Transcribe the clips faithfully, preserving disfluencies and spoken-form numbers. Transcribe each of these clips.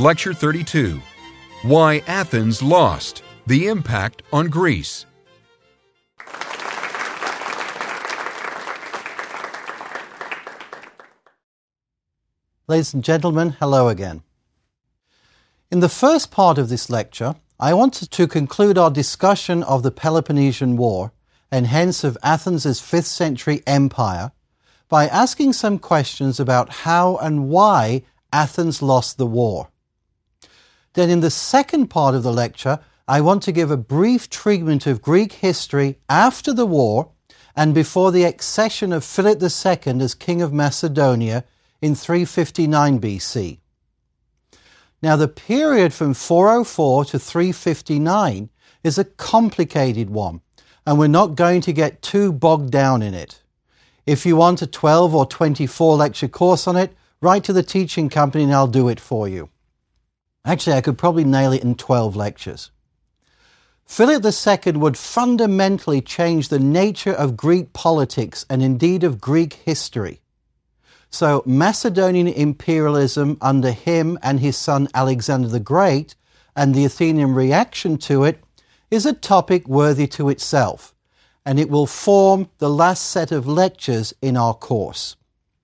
Lecture thirty-two, Why Athens Lost, the Impact on Greece. Ladies and gentlemen, hello again. In the first part of this lecture, I wanted to conclude our discussion of the Peloponnesian War, and hence of Athens' fifth century empire, by asking some questions about how and why Athens lost the war. Then in the second part of the lecture, I want to give a brief treatment of Greek history after the war and before the accession of Philip the Second as King of Macedonia in three fifty-nine B C. Now the period from four oh four to three fifty-nine is a complicated one, and we're not going to get too bogged down in it. If you want a twelve or twenty-four lecture course on it, write to the teaching company and I'll do it for you. Actually, I could probably nail it in twelve lectures. Philip the Second would fundamentally change the nature of Greek politics and indeed of Greek history. So Macedonian imperialism under him and his son Alexander the Great and the Athenian reaction to it is a topic worthy to itself, and it will form the last set of lectures in our course.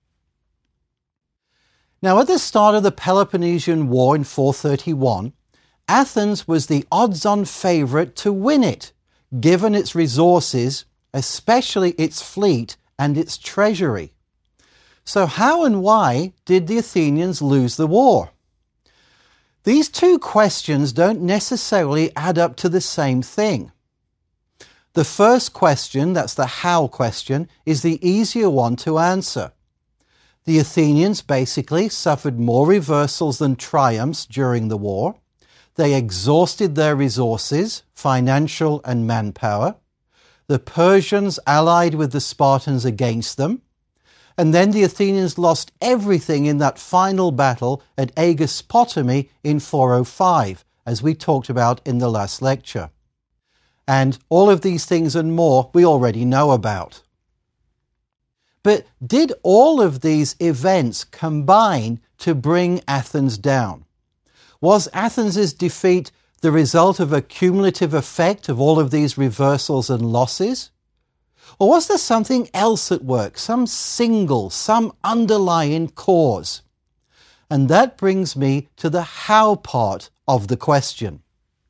Now, at the start of the Peloponnesian War in four thirty-one, Athens was the odds-on favourite to win it, given its resources, especially its fleet and its treasury. So how and why did the Athenians lose the war? These two questions don't necessarily add up to the same thing. The first question, that's the how question, is the easier one to answer. The Athenians basically suffered more reversals than triumphs during the war. They exhausted their resources, financial and manpower. The Persians allied with the Spartans against them. And then the Athenians lost everything in that final battle at Aegospotami in four oh five, as we talked about in the last lecture. And all of these things and more we already know about. But did all of these events combine to bring Athens down? Was Athens' defeat the result of a cumulative effect of all of these reversals and losses? Or was there something else at work, some single, some underlying cause? And that brings me to the how part of the question.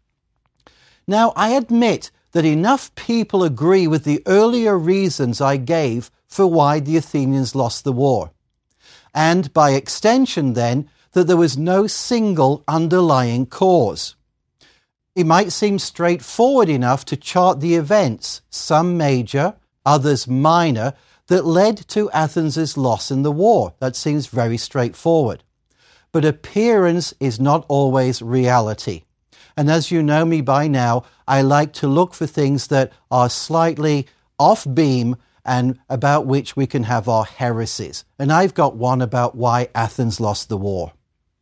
Now, I admit that enough people agree with the earlier reasons I gave for why the Athenians lost the war. And by extension then, that there was no single underlying cause. It might seem straightforward enough to chart the events, some major, others minor, that led to Athens' loss in the war. That seems very straightforward. But appearance is not always reality. And as you know me by now, I like to look for things that are slightly off beam and about which we can have our heresies. And I've got one about why Athens lost the war.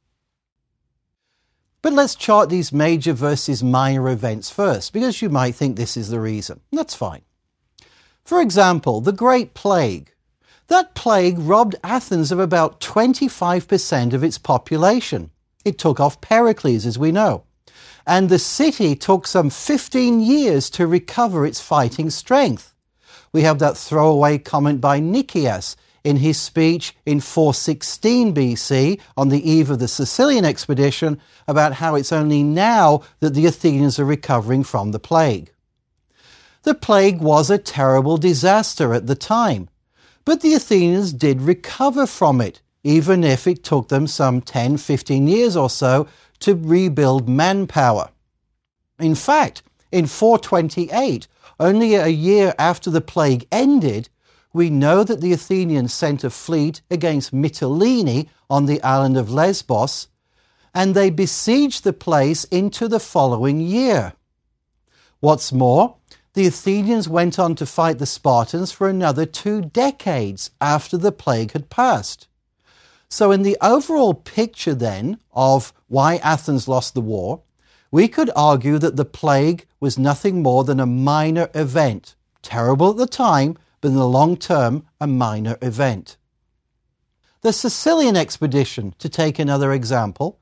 But let's chart these major versus minor events first, because you might think this is the reason. That's fine. For example, the Great Plague. That plague robbed Athens of about twenty-five percent of its population. It took off Pericles, as we know. And the city took some fifteen years to recover its fighting strength. We have that throwaway comment by Nicias in his speech in four sixteen B C on the eve of the Sicilian expedition about how it's only now that the Athenians are recovering from the plague. The plague was a terrible disaster at the time, but the Athenians did recover from it, even if it took them some ten, fifteen years or so to rebuild manpower. In fact, in four twenty-eight, only a year after the plague ended, we know that the Athenians sent a fleet against Mytilene on the island of Lesbos, and they besieged the place into the following year. What's more, the Athenians went on to fight the Spartans for another two decades after the plague had passed. So in the overall picture then of why Athens lost the war, we could argue that the plague was nothing more than a minor event. Terrible at the time, but in the long term, a minor event. The Sicilian expedition, to take another example,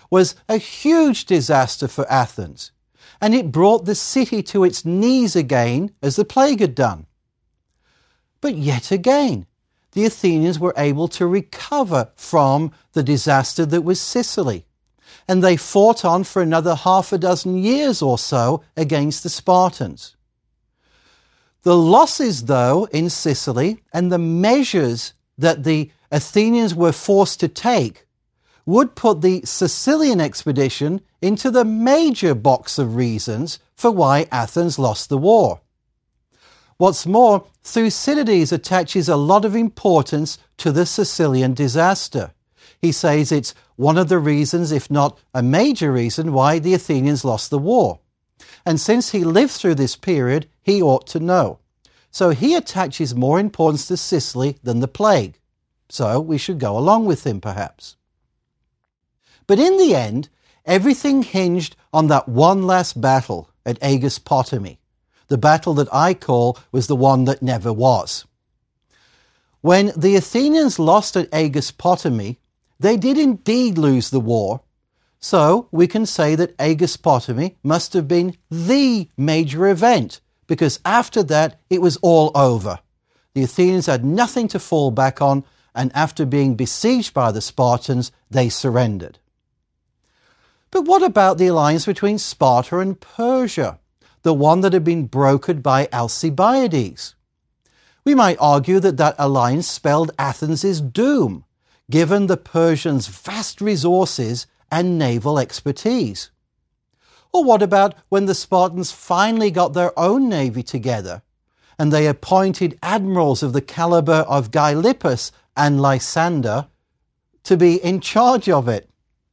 was a huge disaster for Athens, and it brought the city to its knees again as the plague had done. But yet again, the Athenians were able to recover from the disaster that was Sicily, and they fought on for another half a dozen years or so against the Spartans. The losses, though, in Sicily and the measures that the Athenians were forced to take would put the Sicilian expedition into the major box of reasons for why Athens lost the war. What's more, Thucydides attaches a lot of importance to the Sicilian disaster. He says it's one of the reasons, if not a major reason, why the Athenians lost the war. And since he lived through this period, he ought to know. So he attaches more importance to Sicily than the plague. So we should go along with him, perhaps. But in the end, everything hinged on that one last battle at Aegospotami, the battle that I call was the one that never was. When the Athenians lost at Aegospotami, they did indeed lose the war, so we can say that Aegospotami must have been the major event, because after that it was all over. The Athenians had nothing to fall back on, and after being besieged by the Spartans, they surrendered. But what about the alliance between Sparta and Persia, the one that had been brokered by Alcibiades? We might argue that that alliance spelled Athens' doom, given the Persians' vast resources and naval expertise. Or what about when the Spartans finally got their own navy together, and they appointed admirals of the caliber of Gylippus and Lysander to be in charge of it?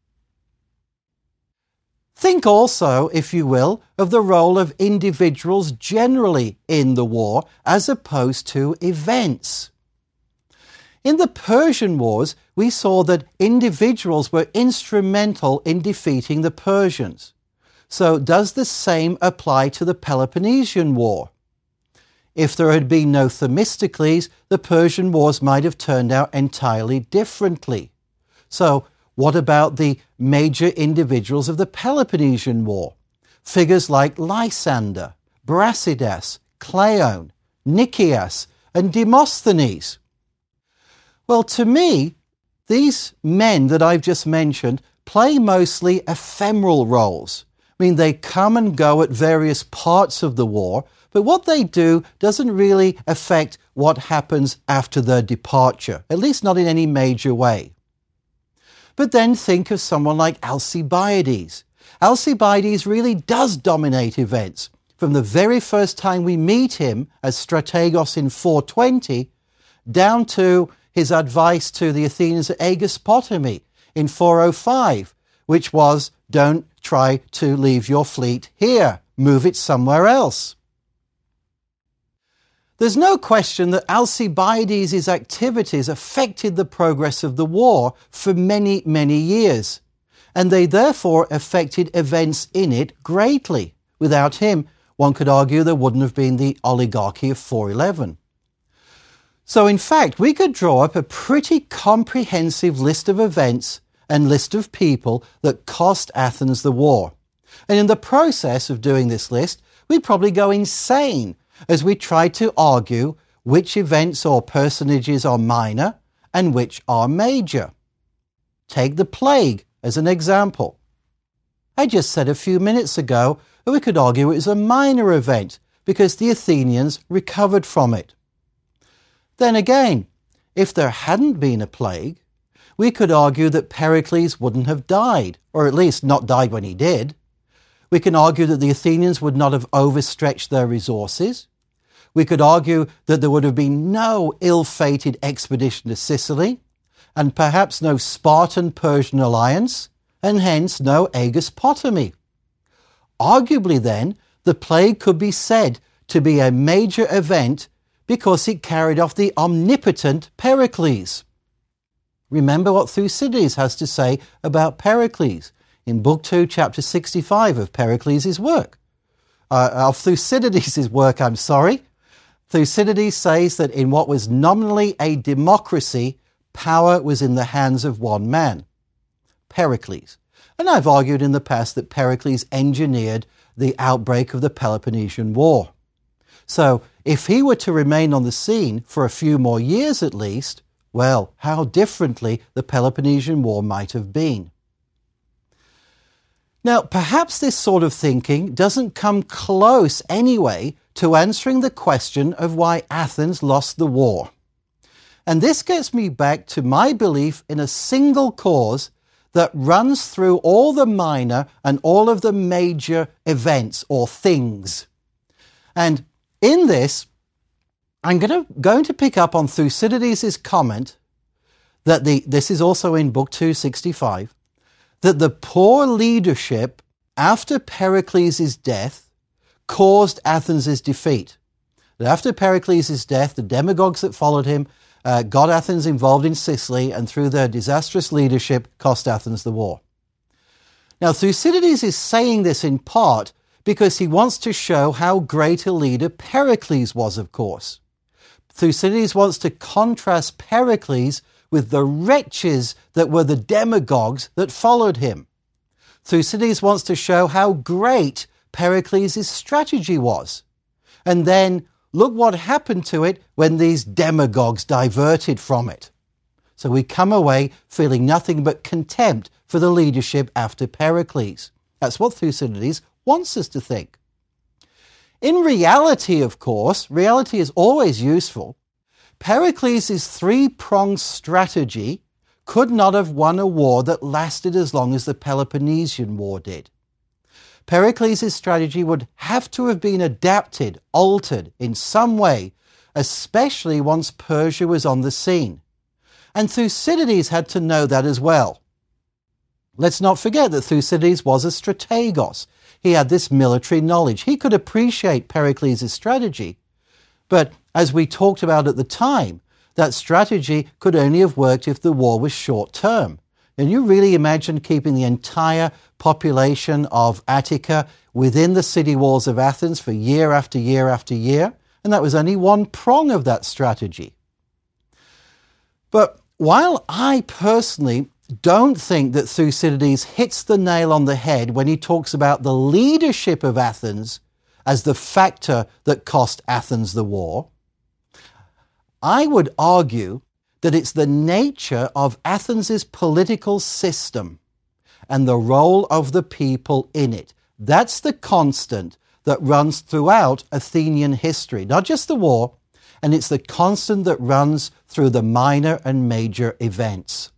Think also, if you will, of the role of individuals generally in the war as opposed to events. In the Persian Wars, we saw that individuals were instrumental in defeating the Persians. So does the same apply to the Peloponnesian War? If there had been no Themistocles, the Persian Wars might have turned out entirely differently. So what about the major individuals of the Peloponnesian War? Figures like Lysander, Brasidas, Cleon, Nicias, and Demosthenes. Well, to me, these men that I've just mentioned play mostly ephemeral roles. I mean, they come and go at various parts of the war, but what they do doesn't really affect what happens after their departure, at least not in any major way. But then think of someone like Alcibiades. Alcibiades really does dominate events. From the very first time we meet him as Strategos in four twenty, down to his advice to the Athenians at Aegospotami in four oh five, which was, don't try to leave your fleet here, move it somewhere else. There's no question that Alcibiades' activities affected the progress of the war for many, many years, and they therefore affected events in it greatly. Without him, one could argue there wouldn't have been the oligarchy of four eleven. So in fact, we could draw up a pretty comprehensive list of events and list of people that cost Athens the war. And in the process of doing this list, we'd probably go insane as we try to argue which events or personages are minor and which are major. Take the plague as an example. I just said a few minutes ago that we could argue it was a minor event because the Athenians recovered from it. Then again, if there hadn't been a plague, we could argue that Pericles wouldn't have died, or at least not died when he did. We can argue that the Athenians would not have overstretched their resources. We could argue that there would have been no ill-fated expedition to Sicily, and perhaps no Spartan-Persian alliance, and hence no Aegospotami. Arguably then, the plague could be said to be a major event because it carried off the omnipotent Pericles. Remember what Thucydides has to say about Pericles in Book two, Chapter sixty-five of Pericles' work. Uh, of Thucydides' work, I'm sorry. Thucydides says that in what was nominally a democracy, power was in the hands of one man, Pericles. And I've argued in the past that Pericles engineered the outbreak of the Peloponnesian War. So, if he were to remain on the scene for a few more years at least, well, how differently the Peloponnesian War might have been. Now, perhaps this sort of thinking doesn't come close anyway to answering the question of why Athens lost the war. And this gets me back to my belief in a single cause that runs through all the minor and all of the major events or things. And in this, I'm going to, going to pick up on Thucydides' comment that the, this is also in Book two sixty-five, that the poor leadership after Pericles' death caused Athens' defeat. That after Pericles' death, the demagogues that followed him uh, got Athens involved in Sicily, and through their disastrous leadership cost Athens the war. Now, Thucydides is saying this in part because he wants to show how great a leader Pericles was, of course. Thucydides wants to contrast Pericles with the wretches that were the demagogues that followed him. Thucydides wants to show how great Pericles' strategy was. And then look what happened to it when these demagogues diverted from it. So we come away feeling nothing but contempt for the leadership after Pericles. That's what Thucydides wants us to think. In reality, of course, reality is always useful. Pericles' three-pronged strategy could not have won a war that lasted as long as the Peloponnesian War did. Pericles' strategy would have to have been adapted, altered in some way, especially once Persia was on the scene. And Thucydides had to know that as well. Let's not forget that Thucydides was a strategos. He had this military knowledge. He could appreciate Pericles' strategy. But as we talked about at the time, that strategy could only have worked if the war was short-term. And you really imagine keeping the entire population of Attica within the city walls of Athens for year after year after year? And that was only one prong of that strategy. But while I personally don't think that Thucydides hits the nail on the head when he talks about the leadership of Athens as the factor that cost Athens the war, I would argue that it's the nature of Athens' political system and the role of the people in it. That's the constant that runs throughout Athenian history, not just the war, and it's the constant that runs through the minor and major events.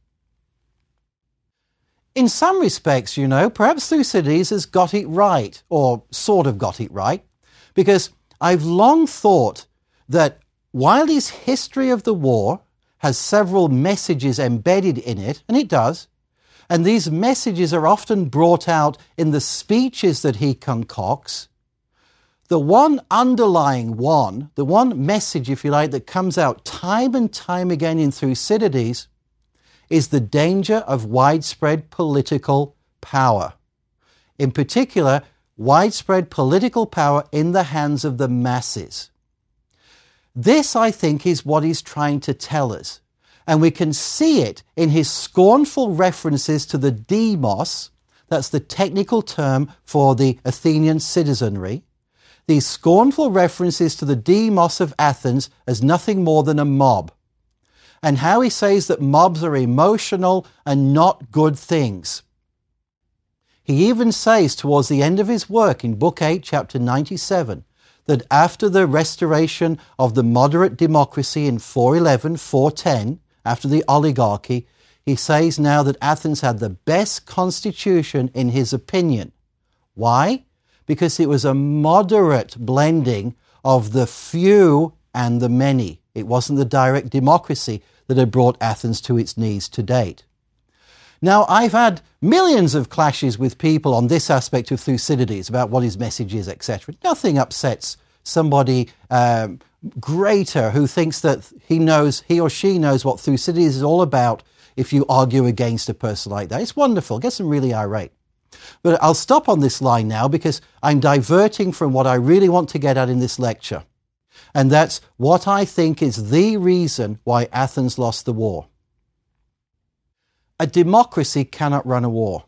In some respects, you know, perhaps Thucydides has got it right, or sort of got it right, because I've long thought that while his history of the war has several messages embedded in it, and it does, and these messages are often brought out in the speeches that he concocts, the one underlying one, the one message, if you like, that comes out time and time again in Thucydides is the danger of widespread political power. In particular, widespread political power in the hands of the masses. This, I think, is what he's trying to tell us. And we can see it in his scornful references to the demos, that's the technical term for the Athenian citizenry, these scornful references to the demos of Athens as nothing more than a mob, and how he says that mobs are emotional and not good things. He even says towards the end of his work in Book eight, Chapter ninety-seven, that after the restoration of the moderate democracy in four eleven, four ten, after the oligarchy, he says now that Athens had the best constitution in his opinion. Why? Because it was a moderate blending of the few and the many. It wasn't the direct democracy that had brought Athens to its knees to date. Now, I've had millions of clashes with people on this aspect of Thucydides about what his message is, et cetera. Nothing upsets somebody um, greater who thinks that he knows, he or she knows what Thucydides is all about if you argue against a person like that. It's wonderful. It gets them really irate. But I'll stop on this line now because I'm diverting from what I really want to get at in this lecture. And that's what I think is the reason why Athens lost the war. A democracy cannot run a war.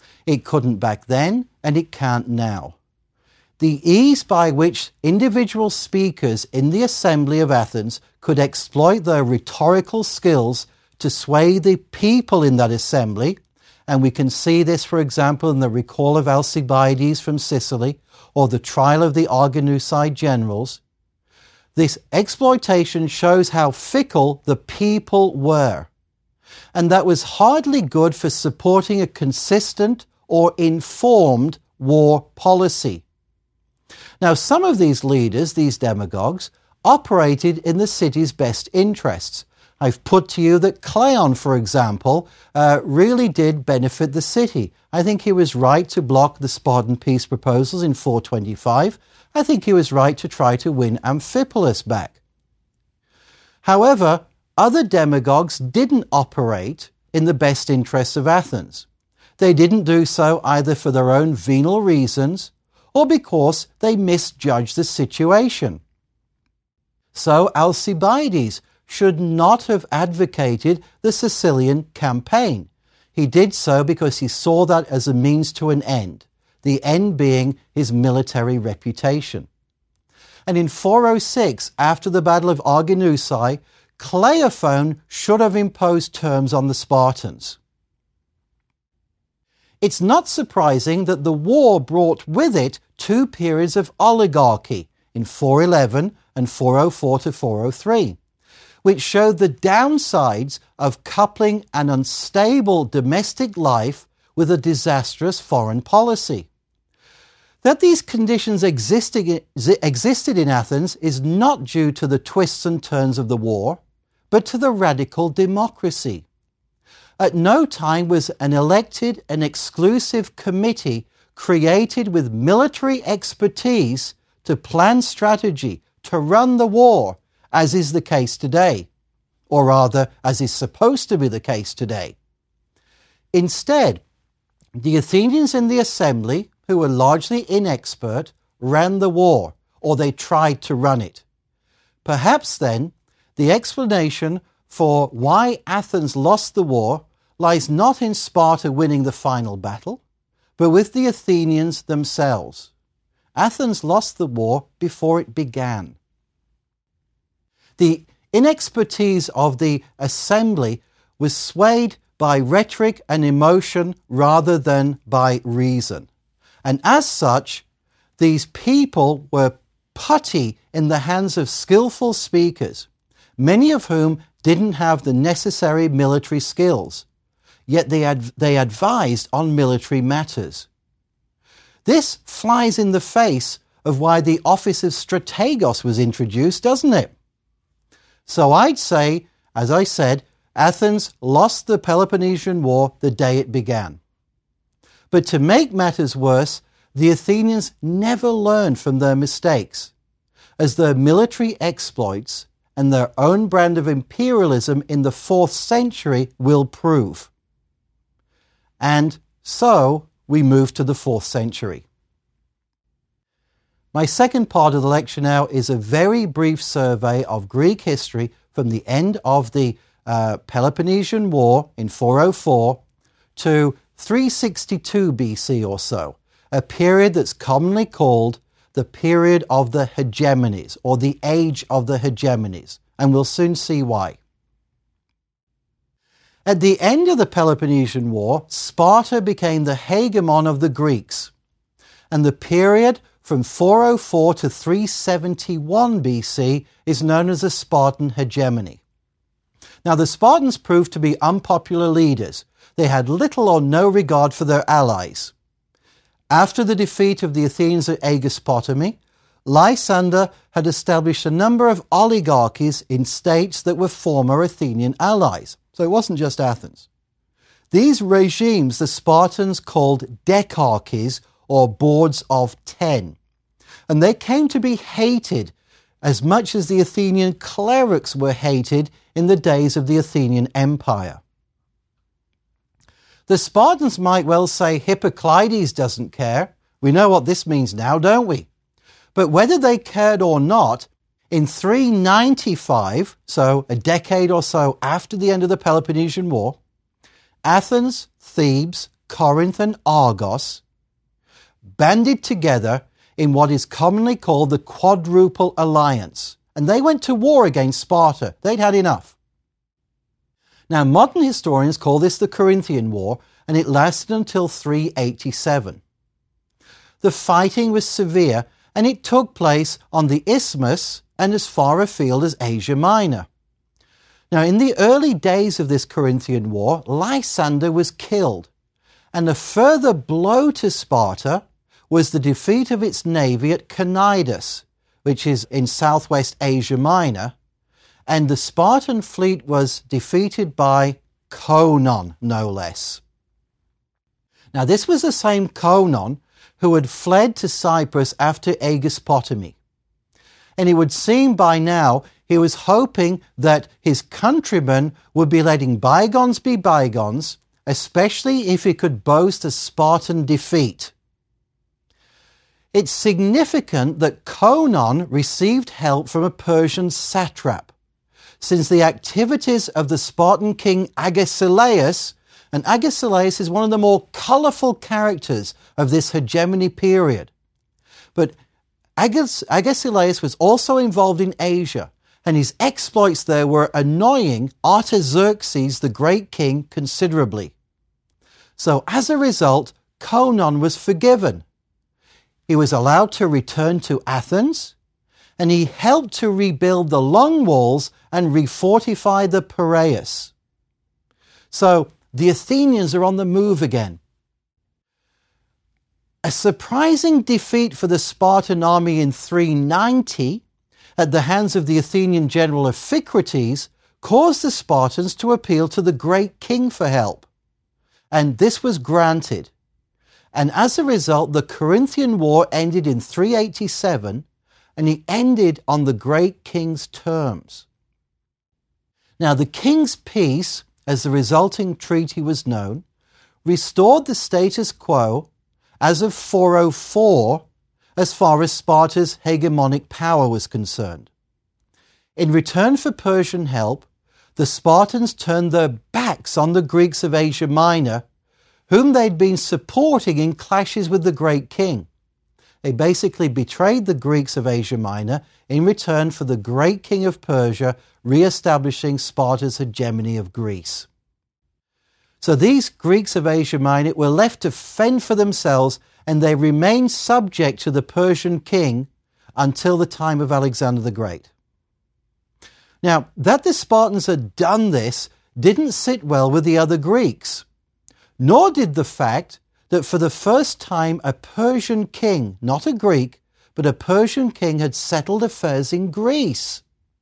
It couldn't back then, and it can't now. The ease by which individual speakers in the Assembly of Athens could exploit their rhetorical skills to sway the people in that assembly, and we can see this, for example, in the recall of Alcibiades from Sicily or the trial of the Arginuside generals. This exploitation shows how fickle the people were, and that was hardly good for supporting a consistent or informed war policy. Now, some of these leaders, these demagogues, operated in the city's best interests. I've put to you that Cleon, for example, uh, really did benefit the city. I think he was right to block the Spartan peace proposals in four twenty-five. I think he was right to try to win Amphipolis back. However, other demagogues didn't operate in the best interests of Athens. They didn't do so either for their own venal reasons or because they misjudged the situation. So Alcibiades should not have advocated the Sicilian campaign. He did so because he saw that as a means to an end, the end being his military reputation. And in four oh six, after the Battle of Arginusae, Cleophon should have imposed terms on the Spartans. It's not surprising that the war brought with it two periods of oligarchy in four eleven and four oh four to four oh three, which showed the downsides of coupling an unstable domestic life with a disastrous foreign policy. That these conditions existed existed in Athens is not due to the twists and turns of the war, but to the radical democracy. At no time was an elected and exclusive committee created with military expertise to plan strategy, to run the war, as is the case today, or rather, as is supposed to be the case today. Instead, the Athenians in the assembly, who were largely inexpert, ran the war, or they tried to run it. Perhaps then, the explanation for why Athens lost the war lies not in Sparta winning the final battle, but with the Athenians themselves. Athens lost the war before it began. The inexpertise of the assembly was swayed by rhetoric and emotion rather than by reason. And as such, these people were putty in the hands of skillful speakers, many of whom didn't have the necessary military skills, yet they, ad- they advised on military matters. This flies in the face of why the office of strategos was introduced, doesn't it? So I'd say, as I said, Athens lost the Peloponnesian War the day it began. But to make matters worse, the Athenians never learned from their mistakes, as their military exploits and their own brand of imperialism in the fourth century will prove. And so we move to the fourth century. My second part of the lecture now is a very brief survey of Greek history from the end of the uh, Peloponnesian War in four oh four to three sixty-two B C or so, a period that's commonly called the period of the hegemonies, or the age of the hegemonies, and we'll soon see why. At the end of the Peloponnesian War, Sparta became the hegemon of the Greeks, and the period from four oh four to three seventy-one B C is known as the Spartan hegemony. Now, the Spartans proved to be unpopular leaders. They had little or no regard for their allies. After the defeat of the Athenians at Aegospotami, Lysander had established a number of oligarchies in states that were former Athenian allies. So it wasn't just Athens. These regimes the Spartans called decharchies, or boards of ten. And they came to be hated as much as the Athenian clerics were hated in the days of the Athenian Empire. The Spartans might well say Hippocleides doesn't care. We know what this means now, don't we? But whether they cared or not, in three ninety-five, so a decade or so after the end of the Peloponnesian War, Athens, Thebes, Corinth, and Argos, banded together in what is commonly called the Quadruple Alliance, and they went to war against Sparta. They'd had enough. Now, modern historians call this the Corinthian War, and it lasted until three eighty-seven. The fighting was severe, and it took place on the Isthmus and as far afield as Asia Minor. Now, in the early days of this Corinthian War, Lysander was killed, and a further blow to Sparta was the defeat of its navy at Cnidus, which is in southwest Asia Minor, and the Spartan fleet was defeated by Conon, no less. Now, this was the same Conon who had fled to Cyprus after Aegospotami. And it would seem by now he was hoping that his countrymen would be letting bygones be bygones, especially if he could boast a Spartan defeat. It's significant that Conon received help from a Persian satrap, since the activities of the Spartan king Agesilaus, and Agesilaus is one of the more colourful characters of this hegemony period. But Ages- Agesilaus was also involved in Asia, and his exploits there were annoying Artaxerxes, the great king, considerably. So as a result, Conon was forgiven. He was allowed to return to Athens, and he helped to rebuild the Long Walls and refortify the Piraeus. So the Athenians are on the move again. A surprising defeat for the Spartan army in three ninety at the hands of the Athenian general Iphicrates caused the Spartans to appeal to the great king for help. And this was granted. And as a result, the Corinthian War ended in three eighty-seven, and it ended on the great king's terms. Now, the king's peace, as the resulting treaty was known, restored the status quo as of four oh four as far as Sparta's hegemonic power was concerned. In return for Persian help, the Spartans turned their backs on the Greeks of Asia Minor, whom they'd been supporting in clashes with the great king. They basically betrayed the Greeks of Asia Minor in return for the great king of Persia re-establishing Sparta's hegemony of Greece. So these Greeks of Asia Minor were left to fend for themselves, and they remained subject to the Persian king until the time of Alexander the Great. Now, that the Spartans had done this didn't sit well with the other Greeks, nor did the fact that for the first time a Persian king, not a Greek, but a Persian king had settled affairs in Greece.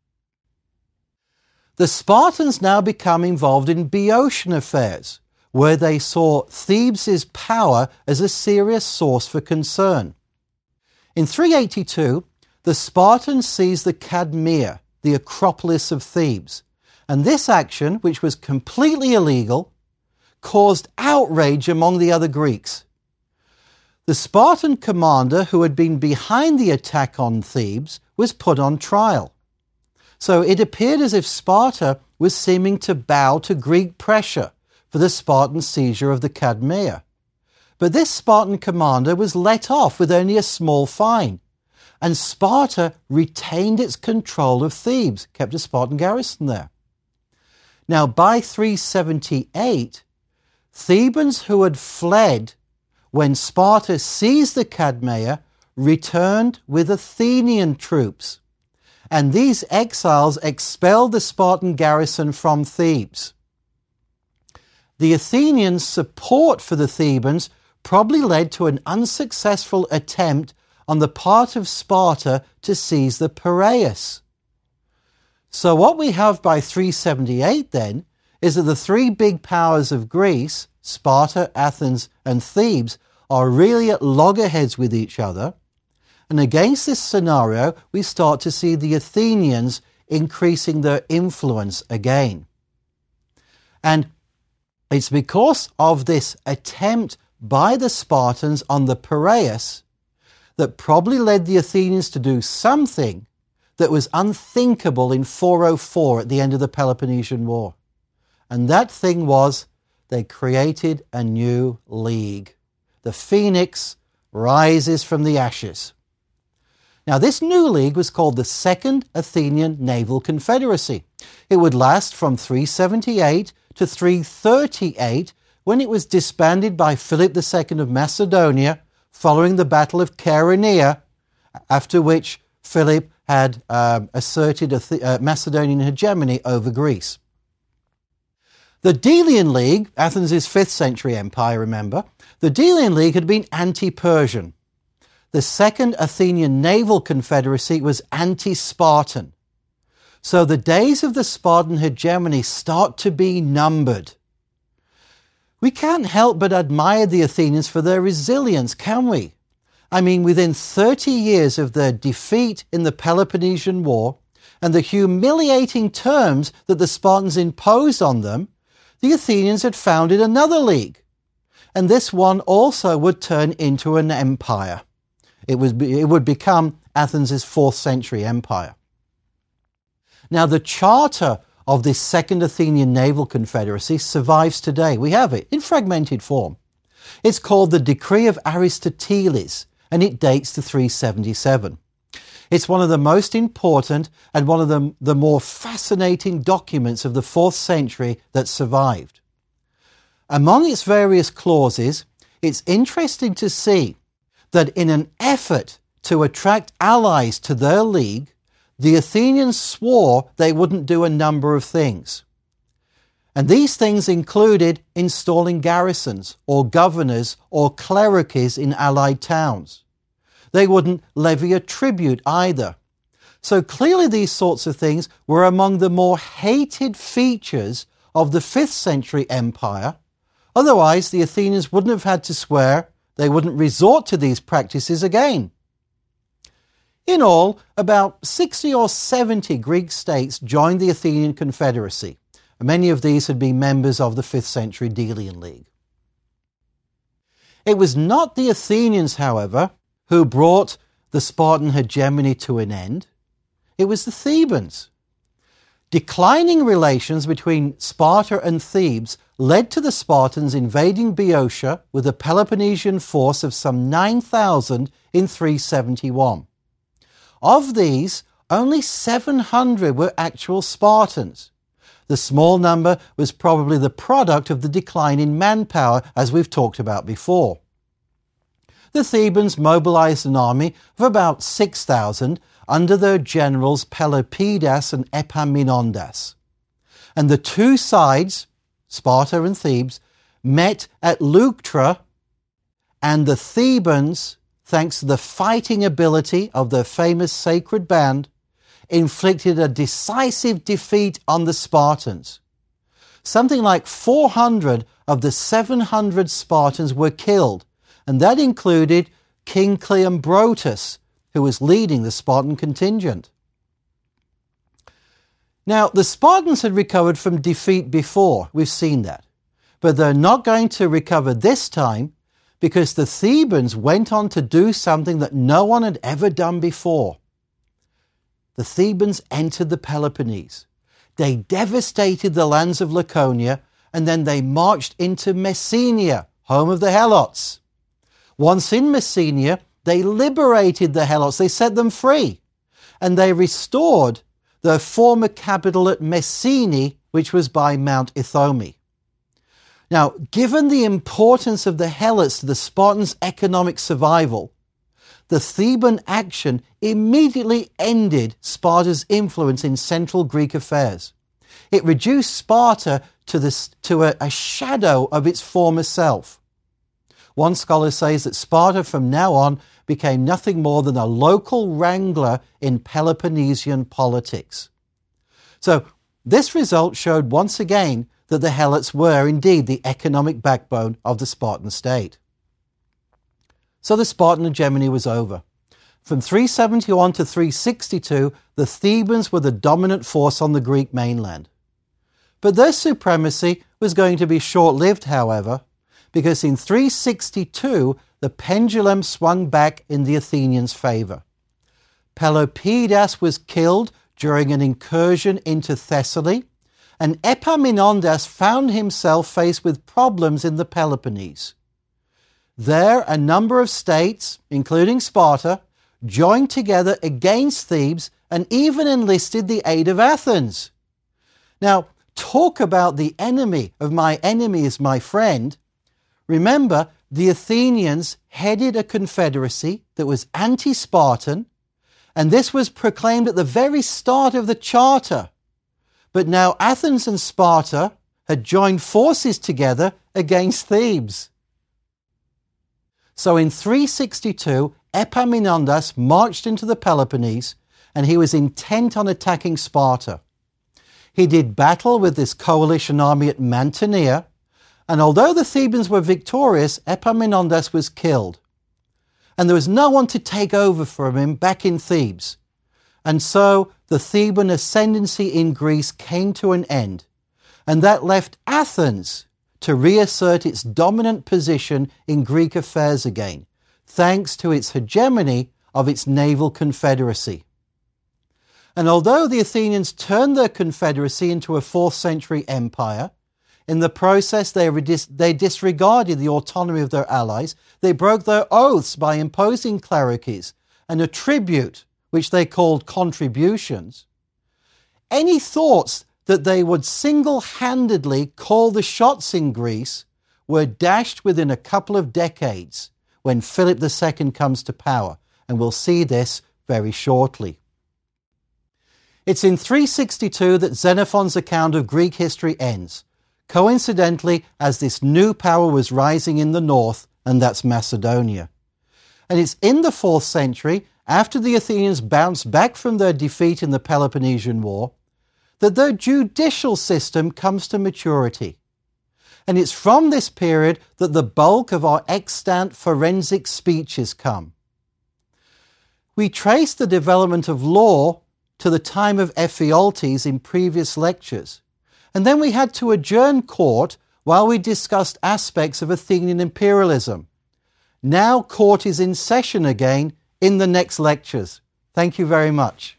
The Spartans now become involved in Boeotian affairs, where they saw Thebes' power as a serious source for concern. In three eighty-two, the Spartans seized the Cadmea, the Acropolis of Thebes, and this action, which was completely illegal, caused outrage among the other Greeks. The Spartan commander who had been behind the attack on Thebes was put on trial. So it appeared as if Sparta was seeming to bow to Greek pressure for the Spartan seizure of the Cadmea. But this Spartan commander was let off with only a small fine, and Sparta retained its control of Thebes, kept a Spartan garrison there. Now, by three seventy-eight, Thebans who had fled when Sparta seized the Cadmea returned with Athenian troops, and these exiles expelled the Spartan garrison from Thebes. The Athenians' support for the Thebans probably led to an unsuccessful attempt on the part of Sparta to seize the Piraeus. So what we have by three seventy-eight then is that the three big powers of Greece, Sparta, Athens, and Thebes, are really at loggerheads with each other. And against this scenario, we start to see the Athenians increasing their influence again. And it's because of this attempt by the Spartans on the Piraeus that probably led the Athenians to do something that was unthinkable in four oh four at the end of the Peloponnesian War. And that thing was they created a new league. The phoenix rises from the ashes. Now, this new league was called the Second Athenian Naval Confederacy. It would last from three seventy-eight to three thirty-eight, when it was disbanded by Philip the Second of Macedonia following the Battle of Chaeronea, after which Philip had um, asserted a th- uh, Macedonian hegemony over Greece. The Delian League, Athens' fifth century empire, remember, the Delian League had been anti-Persian. The Second Athenian Naval Confederacy was anti-Spartan. So the days of the Spartan hegemony start to be numbered. We can't help but admire the Athenians for their resilience, can we? I mean, within thirty years of their defeat in the Peloponnesian War and the humiliating terms that the Spartans imposed on them, the Athenians had founded another league. And this one also would turn into an empire. It, was, it would become Athens' fourth century empire. Now, the charter of this Second Athenian Naval Confederacy survives today. We have it in fragmented form. It's called the Decree of Aristoteles, and it dates to three seventy-seven. It's one of the most important and one of the, the more fascinating documents of the fourth century that survived. Among its various clauses, it's interesting to see that in an effort to attract allies to their league, the Athenians swore they wouldn't do a number of things. And these things included installing garrisons or governors or clerics in allied towns. They wouldn't levy a tribute either. So clearly these sorts of things were among the more hated features of the fifth century empire. Otherwise, the Athenians wouldn't have had to swear. They wouldn't resort to these practices again. In all, about sixty or seventy Greek states joined the Athenian Confederacy. Many of these had been members of the fifth century Delian League. It was not the Athenians, however, who brought the Spartan hegemony to an end. It was the Thebans. Declining relations between Sparta and Thebes led to the Spartans invading Boeotia with a Peloponnesian force of some nine thousand in three seventy-one. Of these, only seven hundred were actual Spartans. The small number was probably the product of the decline in manpower, as we've talked about before. The Thebans mobilized an army of about six thousand under their generals Pelopidas and Epaminondas. And the two sides, Sparta and Thebes, met at Leuctra, and the Thebans, thanks to the fighting ability of their famous sacred band, inflicted a decisive defeat on the Spartans. Something like four hundred of the seven hundred Spartans were killed, and that included King Cleombrotus, who was leading the Spartan contingent. Now, the Spartans had recovered from defeat before, we've seen that, but they're not going to recover this time because the Thebans went on to do something that no one had ever done before. The Thebans entered the Peloponnese. They devastated the lands of Laconia, and then they marched into Messenia, home of the Helots. Once in Messenia, they liberated the Helots. They set them free, and they restored their former capital at Messene, which was by Mount Ithome. Now, given the importance of the Helots to the Spartans' economic survival, the Theban action immediately ended Sparta's influence in central Greek affairs. It reduced Sparta to, this, to a, a shadow of its former self. One scholar says that Sparta from now on became nothing more than a local wrangler in Peloponnesian politics. So this result showed once again that the Helots were indeed the economic backbone of the Spartan state. So the Spartan hegemony was over. From three seventy-one to three sixty-two, the Thebans were the dominant force on the Greek mainland. But their supremacy was going to be short-lived, however, because in three sixty-two, the pendulum swung back in the Athenians' favor. Pelopidas was killed during an incursion into Thessaly, and Epaminondas found himself faced with problems in the Peloponnese. There, a number of states, including Sparta, joined together against Thebes and even enlisted the aid of Athens. Now, talk about the enemy of my enemy is my friend. Remember, the Athenians headed a confederacy that was anti-Spartan, and this was proclaimed at the very start of the charter. But now Athens and Sparta had joined forces together against Thebes. So in three sixty-two, Epaminondas marched into the Peloponnese, and he was intent on attacking Sparta. He did battle with this coalition army at Mantinea, and although the Thebans were victorious, Epaminondas was killed. And there was no one to take over from him back in Thebes. And so the Theban ascendancy in Greece came to an end, and that left Athens to reassert its dominant position in Greek affairs again, thanks to its hegemony of its naval confederacy. And although the Athenians turned their confederacy into a fourth century empire, in the process they, redis- they disregarded the autonomy of their allies, they broke their oaths by imposing clericies and a tribute, which they called contributions. Any thoughts that they would single-handedly call the shots in Greece were dashed within a couple of decades when Philip the Second comes to power, and we'll see this very shortly. It's in three sixty-two that Xenophon's account of Greek history ends, coincidentally as this new power was rising in the north, and that's Macedonia. And it's in the fourth century, after the Athenians bounced back from their defeat in the Peloponnesian War, that their judicial system comes to maturity. And it's from this period that the bulk of our extant forensic speeches come. We trace the development of law to the time of Ephialtes in previous lectures, and then we had to adjourn court while we discussed aspects of Athenian imperialism. Now court is in session again in the next lectures. Thank you very much.